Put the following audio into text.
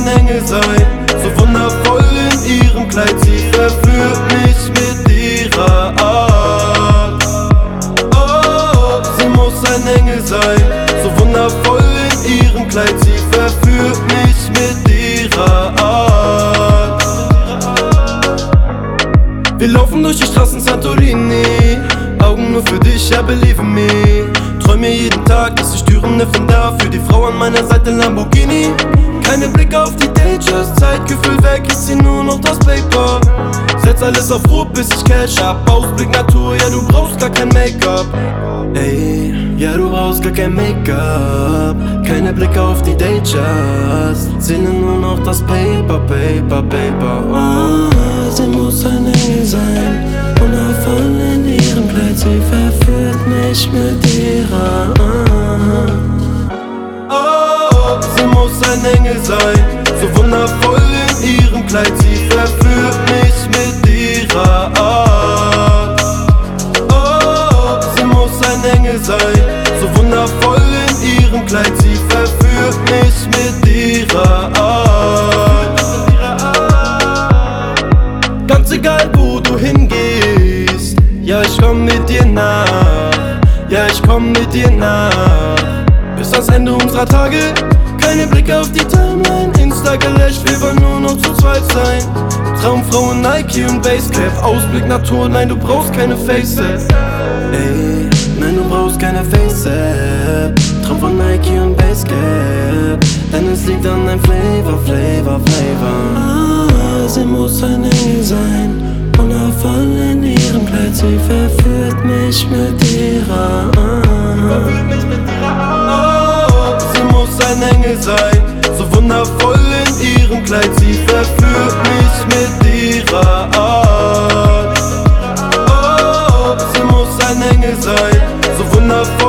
ein Engel sein, so wundervoll in ihrem Kleid. Sie verführt mich mit ihrer Art. Oh, sie muss ein Engel sein, so wundervoll in ihrem Kleid. Sie verführt mich mit ihrer Art. Wir laufen durch die Straßen Santorini, Augen nur für dich, ja believe me. Träume jeden Tag, dass ich Türen öffnen darf für die Frau an meiner Seite, Lamborghini. Keine Blicke auf die Dangers, Zeitgefühl weg, ich zieh nur noch das Paper. Setz alles auf Ruhe, bis ich Cash hab. Ausblick Natur, ja du brauchst gar kein Make-up. Ey, ja du brauchst gar kein Make-up. Keine Blicke auf die Dangers, zähle nur noch das Paper, Paper, Paper. Oh, sie muss ein Engel sein, wundervoll in ihrem Kleid. Sie verführt mich mit ihrer Art. Oh, sie muss ein Engel sein, so wundervoll in ihrem Kleid. Sie verführt mich mit ihrer Art. Oh, sie muss ein Engel sein, so wundervoll in ihrem Kleid. Sie verführt mich mit ihrer Art. Ganz egal wo du hingehst, ja ich komm mit dir nach, ja ich komm mit dir nach. Bis ans Ende unserer Tage, keine Blicke auf die Timeline. Insta gelöscht, wir wollen nur noch zu zweit sein. Traumfrau in Nike und Basecap, Ausblick Natur, nein du brauchst keine Face-App. Ey, nein du brauchst keine Face-App. Traum von Nike und Basecap, denn es liegt an deinem Flavor, Flavor, Flavor. Ah, sie muss ein Engel sein, wundervoll in ihrem Kleid. Sie verführt mich mit ihrer Art. Oh, sie muss ein Engel sein, so wundervoll in ihrem Kleid. Sie verführt mich mit ihrer Art. Oh, sie muss ein Engel sein, so wundervoll